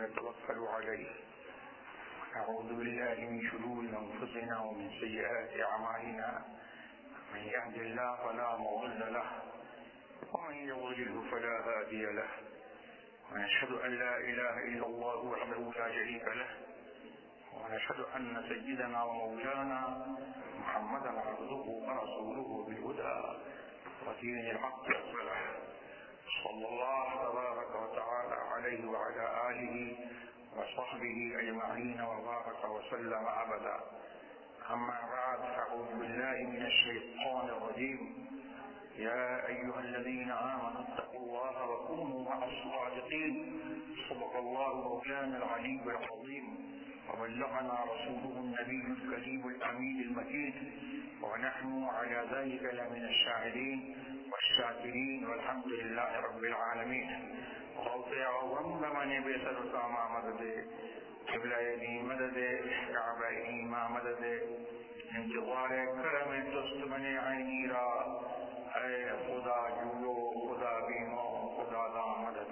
ونتوكل عليه ونعوذ بالله من شرور أنفسنا ومن سيئات أعمالنا من يهد الله فلا مضل له ومن يضلله فلا هادي له ونشهد أن لا إله إلا الله وحده لا شريك له ونشهد أن سيدنا ومولانا محمدا عبده ورسوله بالهدى ودين الحق والصلاح صلى الله تبارك وتعالى عليه وعلى آله وصحبه أجمعين وبارك وسلم أبدا. أما بعد فأعوذ بالله من الشيطان الرجيم. يا أيها الذين آمنوا اتقوا الله وكونوا مع الصادقين. صدق الله مولانا العلي العظيم وبلغنا رسوله النبي الكريم الأمين المكين ونحن على ذلك لمن الشاهدين والشاكرين والحمد لله رب العالمين. غوث عظم من بيسر ساما مدد قبلہ مدد کعبہ ایما مدد انتظار کرم دست بنے عینی را اے خدا جولو خدا بیمو خدا دا مدد.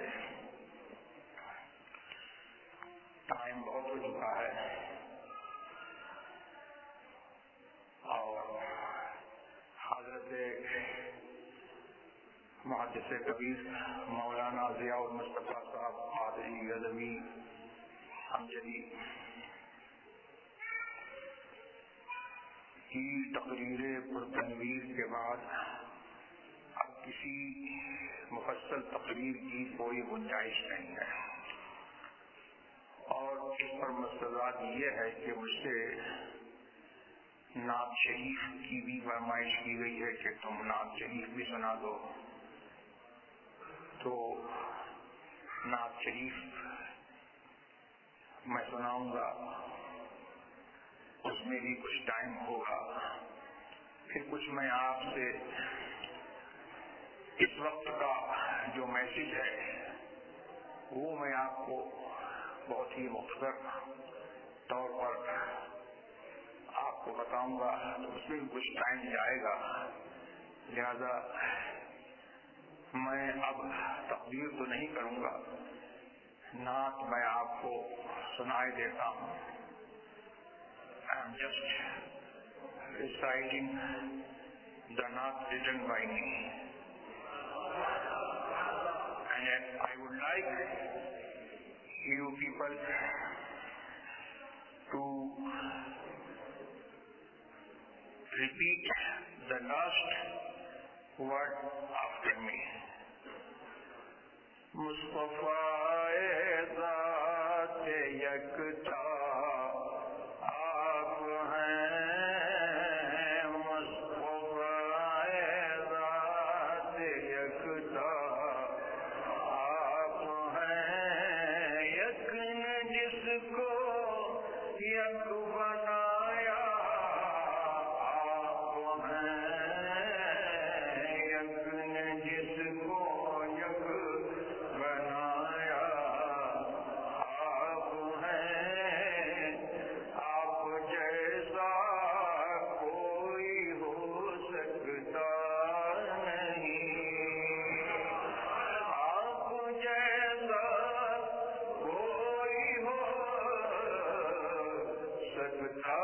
ٹائم بہت ہو چکا ہے اور حضرت محدث کبیر مولانا ضیاء المصطفیٰ صاحب قادری غزنوی امجدی کی تقریر پرتنویر کے بعد اب کسی مفصل تقریر کی کوئی گنجائش نہیں ہے اور اس پر مستضاد یہ ہے کہ مجھ سے نعت شریف کی بھی فرمائش کی گئی ہے کہ تم نعت شریف بھی سنا دو. تو نعت شریف میں سناؤں گا, اس میں بھی کچھ ٹائم ہوگا, پھر کچھ میں آپ سے اس وقت کا جو میسج ہے وہ میں آپ کو بہت ہی مختصر طور پر آپ کو بتاؤں گا. تو اس میں بھی کچھ ٹائم جائے گا, لہذا میں اب تقدیر تو نہیں کروں گا, نعت میں آپ کو سنائے دیتا ہوں. I am just reciting the na'at written by me, and I would like you people to repeat the last word after me. مصطفیٰ ذات یکتا آپ ہیں, مصطفیٰ ذات یکتا آپ ہیں, یک نے جس کو یک بنایا آپ ہیں, یک نے جس کو یک بنایا آپ ہیں, آپ جیسا کوئی ہو سکتا نہیں, آپ جیسا کوئی ہو سکتا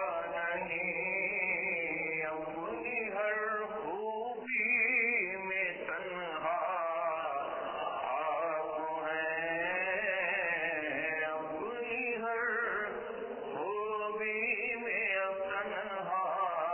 نہیں, اپنی ہر خوبی میں تنہا آپ ہیں, اپنی ہر خوبی میں تنہا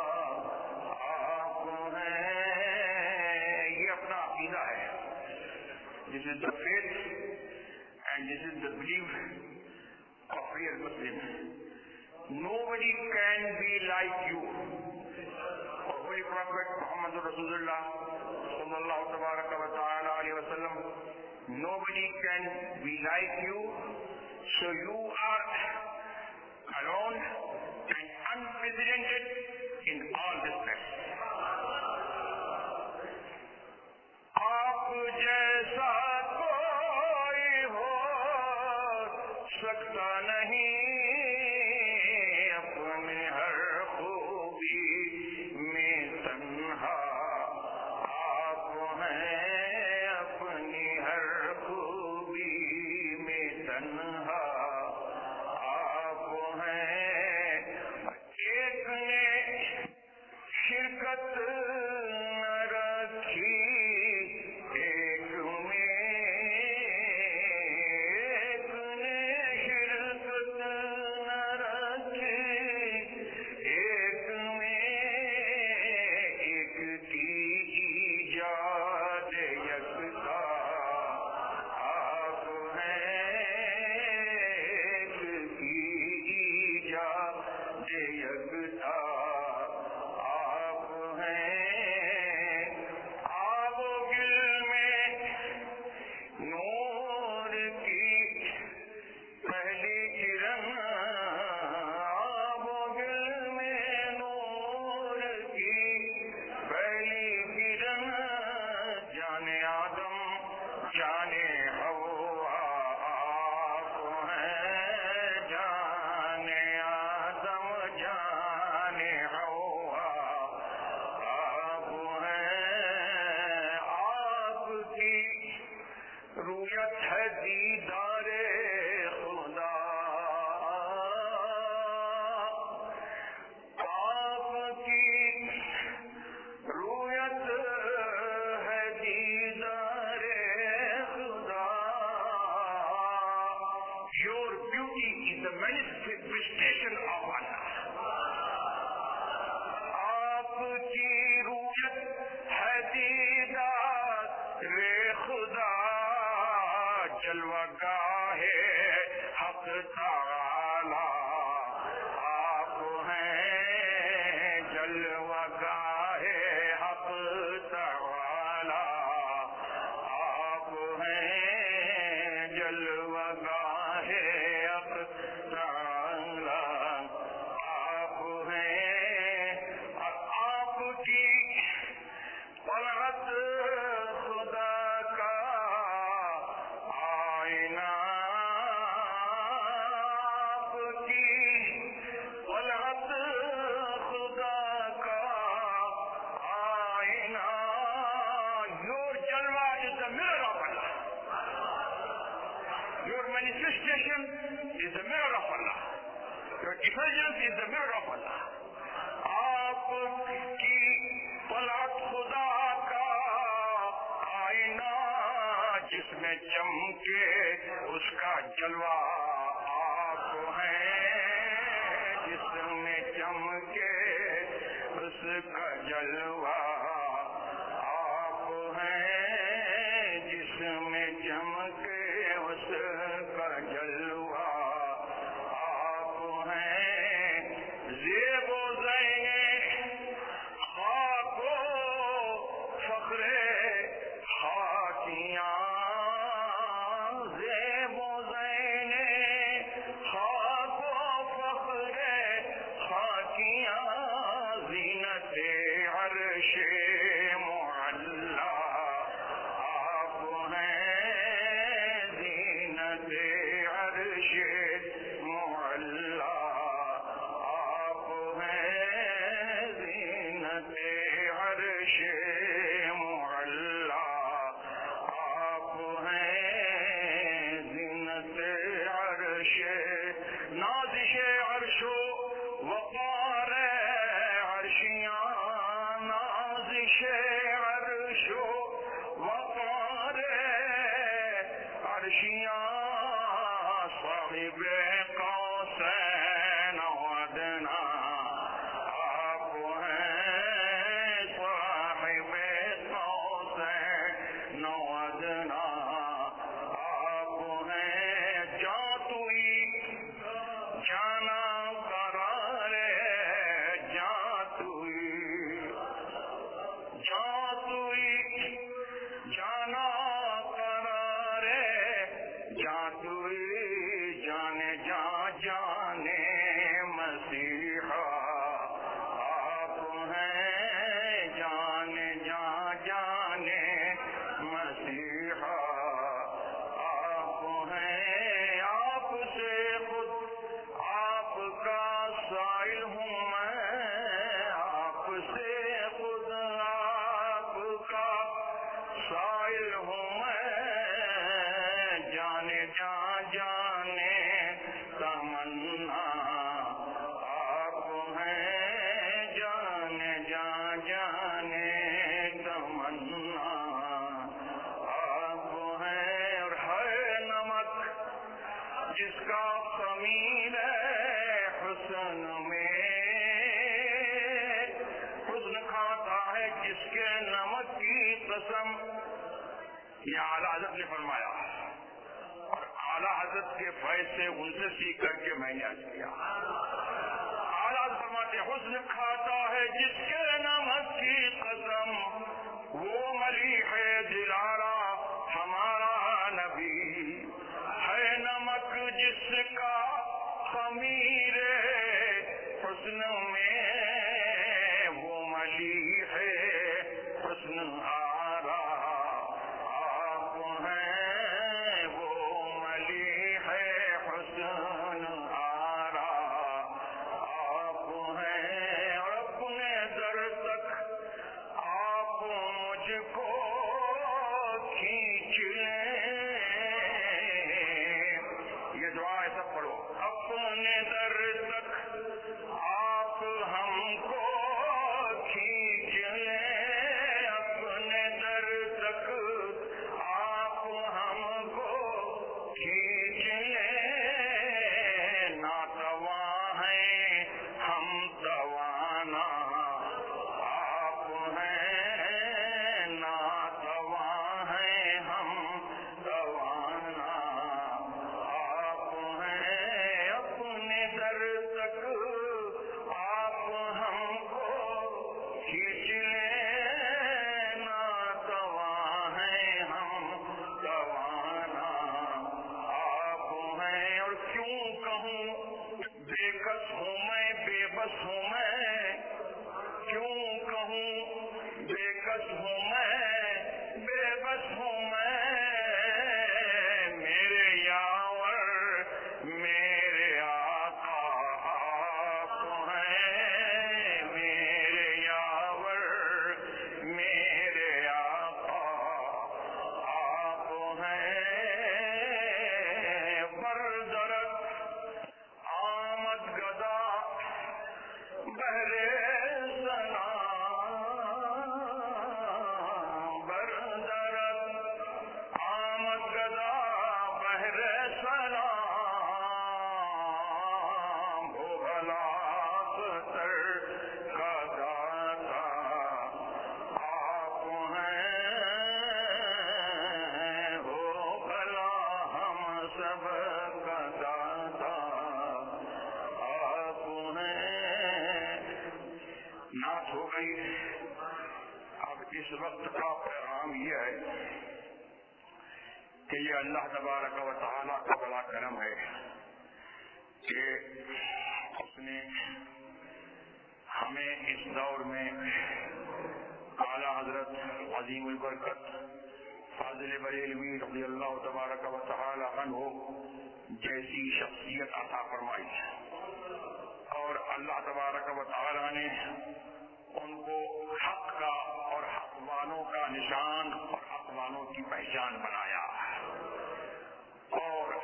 آپ ہیں. یہ اپنا عقیدہ ہے. This is the faith and this is the belief of real Muslims. Nobody can be like you. Holy Prophet Muhammad Rasulullah sallallahu tabaraka wa ta'ala alayhi wa sallam, nobody can be like you, so you are alone and unprecedented in all respects. آپ جیسا کوئی ہو سکتا نہیں, اپنے ہر خوبی میں تنہا آپ ہیں, اپنی ہر خوبی میں تنہا رویت ہے دیدار خدا، آپ کی رویت ہے دیدار خدا. Your beauty is the manifestation of Allah. آپ کی رویت ہے دیدار خدا، جلوہ گاہ حق تعالی آپ ہیں، جلوہ گاہ حق تعالی آپ ہیں، جلوہ گاہ حق تعالی آپ ہیں. آپ کی طلعت خدا کا آئینہ، آپ کی طلعت خدا کا آئینہ. Your jalwa is the mirror of Allah. Your manifestation is the mirror of Allah. Your effulgence is the mirror of Allah. آپ کی طلعت خدا کا آئینہ، جس میں چمکے اس کا جلوہ آپ ہیں، جس میں چمکے اس کا جلوہ آپ ہیں، جس میں چمکے اس کا جلوہ آپ ہیں. زیب و زین خاک و فخر خاکیاں، زیب و زین خاک و فخر خاکیاں، زینت عرش معلا آپ ہیں، زینت عرش معلا آپ ہیں، زینت عرش معلا آپ ہیں، زینت عرش. نازش عرش و وقار عرشیاں، نازش عرش و وقار عرشیاں، صاحب قوسین و ادنیٰ آپ ہیں، صاحب قوسین و ادنیٰ آپ ہیں. جاتوئی جانا قرار جاتوئی، جاتوئی جانا قرار جاتوئی، جانے جانے مسیحا آپ ہیں، جانے جانے مسیحا آپ ہیں. آپ سے خود آپ کا سائل ہوں میں، آپ سے خود آپ کا سائل ہوں میں، جانے جانے تمنا آپ ہیں، جانے جانے تمنا آپ ہیں. اور ہے نمک جس کا خمیر ہے حسن میں، حسن کھاتا ہے جس کے نمک کی قسم. یہ اعلیٰ حضرت نے فرمایا، اور اعلیٰ حضرت کے فیض سے ان سے سیکھ کر کے میں نے عرض کیا. اعلیٰ حضرت فرماتے حسن کھاتا ہے جس کے نمک کی قسم، وہ ملیح دلارا ہمارا نبی ہے. نمک جس کا خمیر حسن میں، وہ ملیح حسن آرا آپ ہیں، وہ ملیح حسن آرا آپ ہیں. اور اپنے در تک آپ مجھ کو کھینچ لیں، تک آپ ہم کو کھینچ لیں، ناتواں ہیں ہم توانا، آپ ہیں ناتواں ہیں ہم توانا، آپ ہیں اپنے در تک آپ ہم کو کھینچ لیں، ناتواں ہیں ہم توانا، آپ ہیں۔ اور کیوں کہوں بے کس ہوں میں، بے بس ہوں میں، کیوں کہوں بے کس ہوں میں، بے بس ہوں میں، میرے یاور میرے آقا آپ ہیں، میرے یاور میرے آقا آپ ہیں۔ بردرت آمد گدا بہرے سلام، بردرت آمد گدا بہرے سلام، ہو بھلا ستر کا داتا آپ ہیں، ہو بھلا ہم سب کا داتا آپ ہیں۔ نعت ہو گئی۔ اب اس وقت کا پیغام یہ ہے کہ یہ اللہ تبارک و تعالیٰ کا بڑا کرم ہے کہ اس نے ہمیں اس دور میں اعلیٰ حضرت عظیم البرکت فاضل بریلوی رضی اللہ تبارک و تعالیٰ عنہ جیسی شخصیت عطا فرمائی، اور اللہ تبارک و تعالیٰ نے ان کو حق کا اور حق والوں کا نشان اور حق والوں کی پہچان بنایا، اور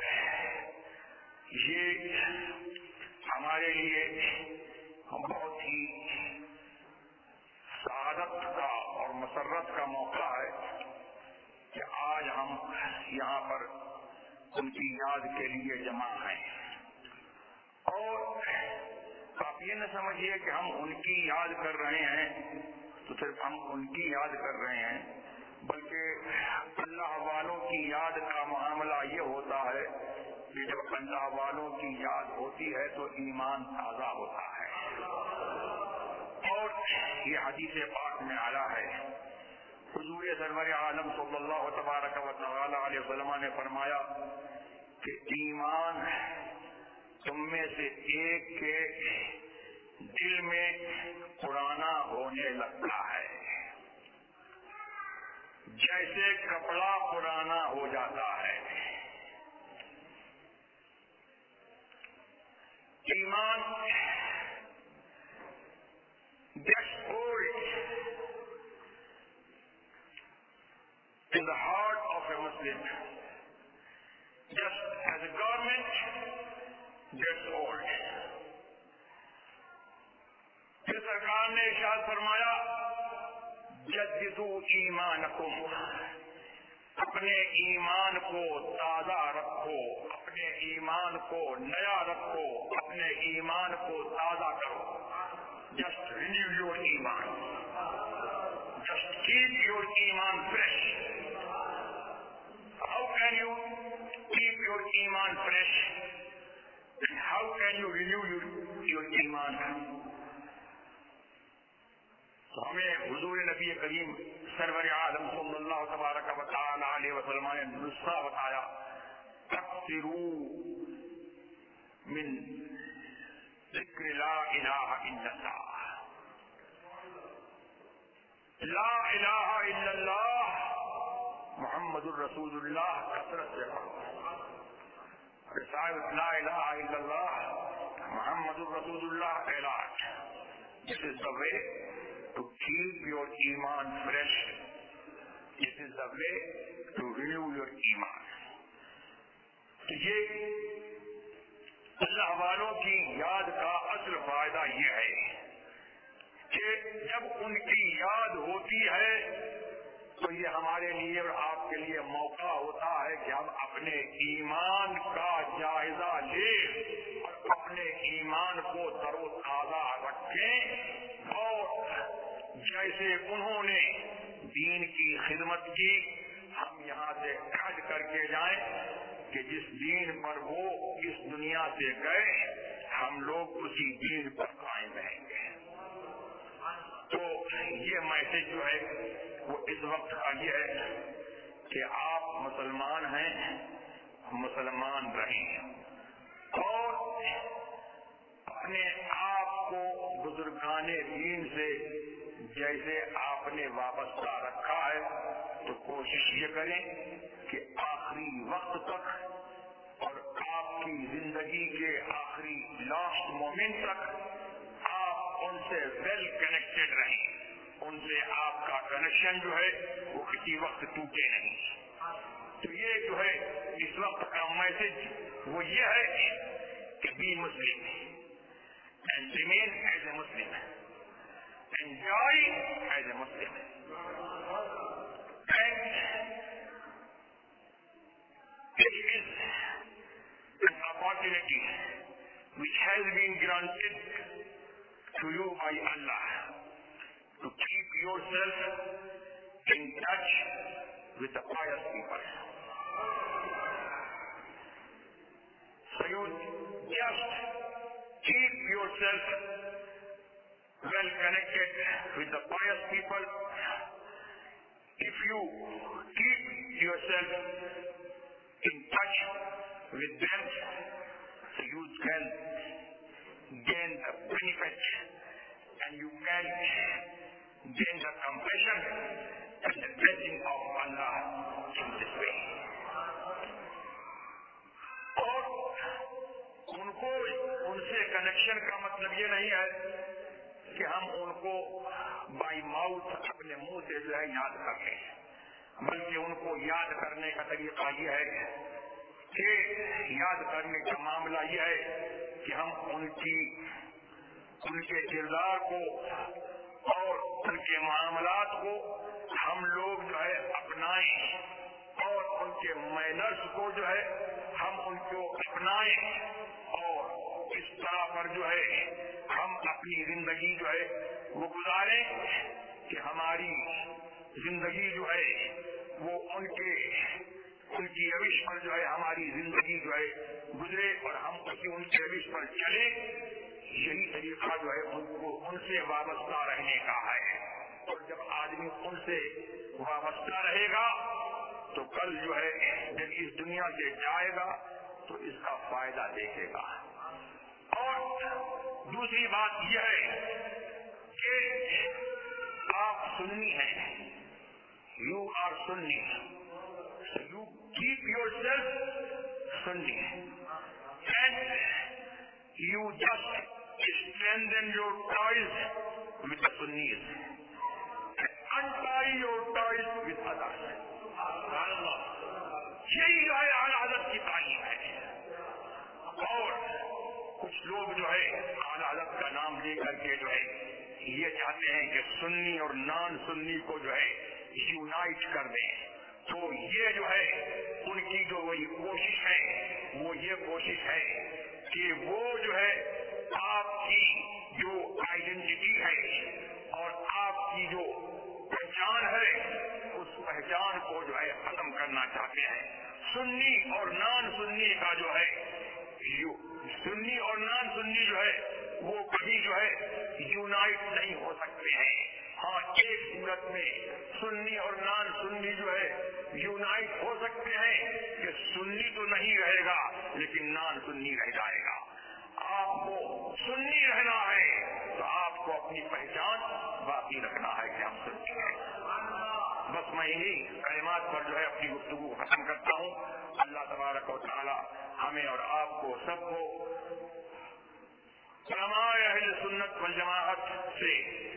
یہ ہمارے لیے بہت ہی سعادت کا اور مسرت کا موقع ہے کہ آج ہم یہاں پر ان کی یاد کے لیے جمع ہیں۔ اور آپ یہ نہ سمجھیے کہ ہم ان کی یاد کر رہے ہیں تو صرف ہم ان کی یاد کر رہے ہیں، بلکہ اللہ والوں کی یاد کا معاملہ یہ ہوتا ہے کہ جب اللہ والوں کی یاد ہوتی ہے تو ایمان تازہ ہوتا ہے۔ اور یہ حدیث پاک میں آیا ہے، حضور سرور عالم صلی اللہ تبارک و تعالی علیہ وسلم نے فرمایا کہ ایمان تم میں سے ایک کے دل میں پرانا ہونے لگتا ہے جیسے کپڑا پرانا ہو جاتا ہے۔ ایمان gets old in the heart of a Muslim, just as a garment gets old. پھر سرکار نے ارشاد فرمایا جددو ایمانکم، اپنے ایمان کو تازہ رکھو، اپنے ایمان کو نیا رکھو، اپنے ایمان کو تازہ کرو۔ Just renew your iman. Just keep your iman fresh. How can you keep your iman fresh? And how can you renew your iman? تو ہمیں حضور نبی کریم سرور عالم صلی اللہ تبارک و تعالی علیہ وسلم نے نسخہ بتایا، تکثروا من ذکر لا الہ الا اللہ، لا الہ الا اللہ محمد الرسول اللہ کثرت سے پڑھو۔ لا الہ الا اللہ محمد الرسول اللہ علاج۔ This is the way to keep your iman fresh. This is the way to renew your iman. تو یہ اللہ والوں کی یاد کا اصل فائدہ یہ ہے کہ جب ان کی یاد ہوتی ہے تو یہ ہمارے لیے اور آپ کے لیے موقع ہوتا ہے کہ ہم اپنے ایمان کا جائزہ لیں اور اپنے ایمان کو تر و تازہ رکھیں، اور جیسے انہوں نے دین کی خدمت کی ہم یہاں سے عہد کر کے جائیں کہ جس دین پر وہ اس دنیا سے گئے ہم لوگ اسی دین پر قائم رہیں گے۔ تو یہ میسج جو ہے وہ اس وقت کا یہ ہے کہ آپ مسلمان ہیں، مسلمان رہیں اور اپنے آپ کو بزرگان دین سے جیسے آپ نے وابستہ رکھا ہے تو کوشش یہ کریں کہ آخری وقت تک اور آپ کی زندگی کے آخری لاسٹ مومنٹ تک آپ ان سے ویل کنیکٹڈ رہیں، ان سے آپ کا کنیکشن جو ہے وہ کسی وقت ٹوٹے نہیں۔ تو یہ جو ہے اس وقت کا میسج وہ یہ ہے کہ be Muslim and remain as a Muslim, enjoy as a Muslim, and it is an opportunity which has been granted to you by Allah to keep yourself in touch with the pious people. So you just keep yourself well connected with the pious people. If you keep yourself in touch with them, so you can gain the benefit and you can gain the compassion and the blessing of Allah in this way. اور ان سے connection کا مطلب یہ نہیں ہے کہ ہم ان کو بائی ماؤتھ اپنے منہ سے جو ہے یاد کر لیں، بلکہ ان کو یاد کرنے کا طریقہ یہ ہے کہ یاد کرنے کا معاملہ یہ ہے کہ ہم ان کے کردار کو اور ان کے معاملات کو ہم لوگ جو ہے اپنائیں اور ان کے مینرز کو جو ہے ہم ان کو اپنائیں اور اس طرح پر جو ہے ہم اپنی زندگی جو ہے وہ گزاریں کہ ہماری زندگی جو ہے وہ ان کی روش پر جو ہے ہماری زندگی جو ہے گزرے اور ہم ان کے روش پر چلیں۔ یہی طریقہ جو ہے ان سے وابستہ رہنے کا ہے، اور جب آدمی ان سے وابستہ رہے گا تو کل جو ہے جب اس دنیا سے جائے گا تو اس کا فائدہ دیکھے گا۔ اور دوسری بات یہ ہے کہ آپ سنی ہیں، you are Sunni, you keep yourself Sunni and you just strengthen your ties with the Sunnis and untie your ties with others. یہی جو ہے اعلیٰ حضرت کی تعلیم ہے، اور کچھ لوگ جو ہے اعلیٰ حضرت کا نام لے کر کے جو ہے یہ چاہتے ہیں کہ سنی اور نان سنی کو جو ہے یونائٹ کر دیں۔ تو یہ جو ہے ان کی جو وہی کوشش ہے وہ یہ کوشش ہے کہ وہ جو ہے آپ کی جو آئیڈینٹی ہے اور آپ کی جو پہچان ہے اس پہچان کو جو ہے ختم کرنا چاہتے ہیں۔ سنی اور نان سنی کا جو ہے سنی اور نان سنی جو ہے وہ کبھی جو ہے یونائٹ نہیں ہو سکتے ہیں۔ ہاں ایک صورت میں سنی اور نان سنی جو ہے یونائٹ ہو سکتے ہیں کہ سنی تو نہیں رہے گا لیکن نان سنی رہ جائے گا۔ آپ کو سنی رہنا ہے تو آپ کو اپنی پہچان باقی رکھنا ہے کہ ہم سنی ہیں۔ بس میں انہیں کلمات پر جو ہے اپنی گفتگو کو ختم کرتا ہوں۔ اللہ تبارک و تعالی ہمیں اور آپ کو سب کو علماء اہل سنت والجماعت سے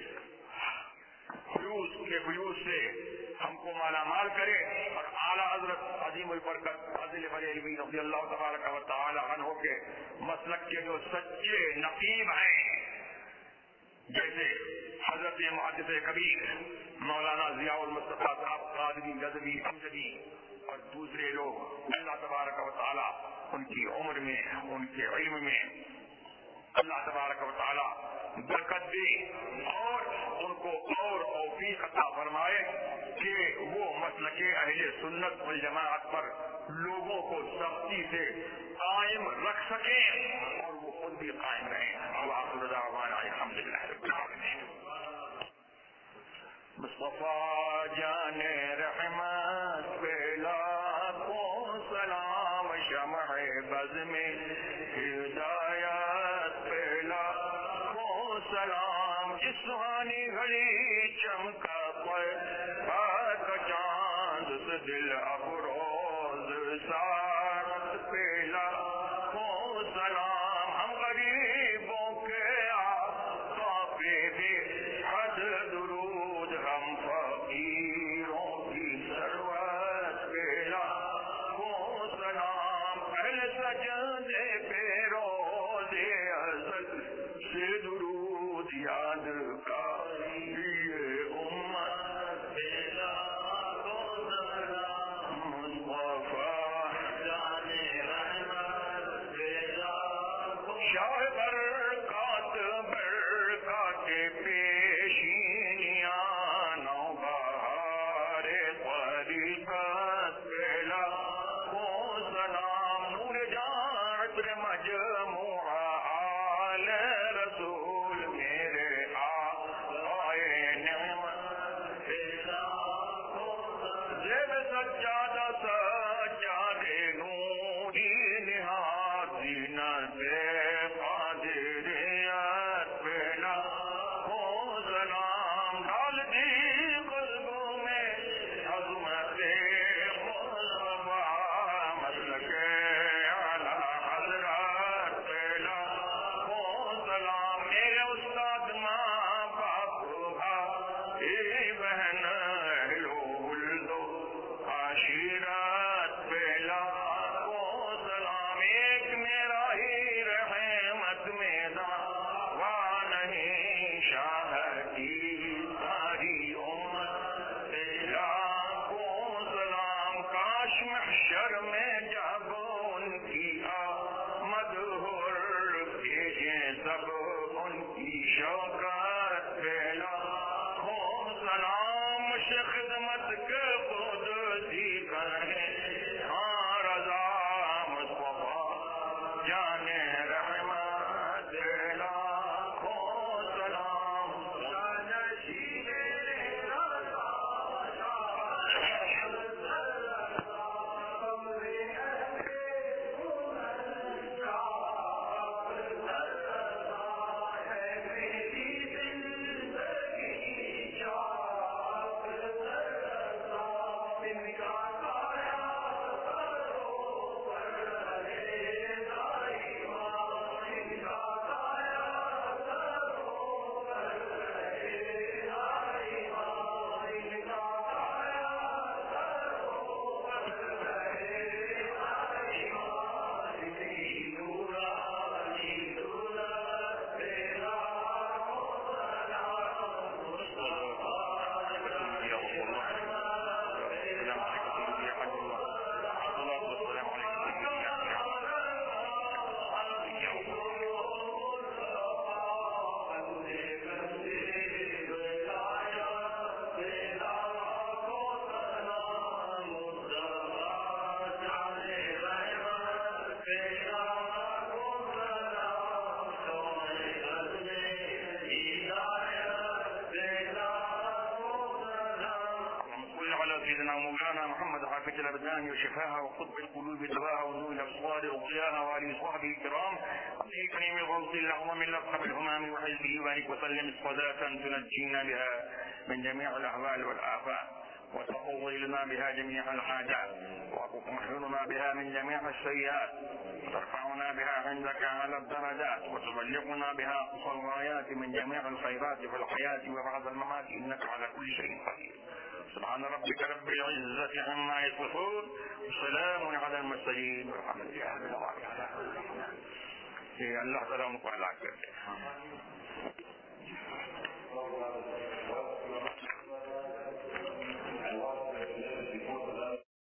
فیوز سے ہم کو مالا مال کرے، اور اعلیٰ حضرت عظیم البرکت فاضل بریلوی رضی اللہ تبارک و تعالی عنہ کے مسلک کے جو سچے نقیب ہیں جیسے حضرت محدث کبیر مولانا ضیاء المصطفیٰ صاحب قادری غزنوی امجدی اور دوسرے لوگ، اللہ تبارک و تعالیٰ ان کی عمر میں، ان کے علم میں اللہ تبارک و تعالیٰ برکت دے اور ان کو اور توفیق عطا فرمائے کہ وہ مسلک اہل سنت والجماعت پر لوگوں کو سختی سے قائم رکھ سکیں اور وہ خود بھی قائم رہیں۔ وآخر دعوانا الحمدللہ رب العالمین۔ مصطفیٰ جان رحمت پہ لاکھوں سلام، شمع بز میں ہدایت پہ لاکھوں سلام، اس سہانی گھڑی چمکا پر چاند سے دل افروز ساتھ پہ لاکھوں سلام، ہم غریبوں کے آقا پہ بے حد درود، ہم فقیروں کی ثروت پہ لاکھوں سلام، اہل سجدے پہ روزے ازل سے درود یاد کا الأبدان وشفاها وقطب القلوب دواها ونور الأبصار وضياها وآله وصحبه الكرام في كريم الغوث الأعظم لقب الهمام وحزبه وبارك وسلم صلاة تنجينا بها من جميع الأهوال والآفات وتقضي لنا بها جميع الحاجات وتطهرنا بها من جميع السيئات وترفعنا بها عندك على الدرجات وتبلغنا بها أقصى الغايات من جميع الخيرات في الحياة وبعد الممات إنك على كل شيء قدير. سبحان ربك رب العزة عما يصفون وسلام على المرسلين والحمد لله رب العالمين. اللہ تعالیٰ ان کو ہلاک کر دے.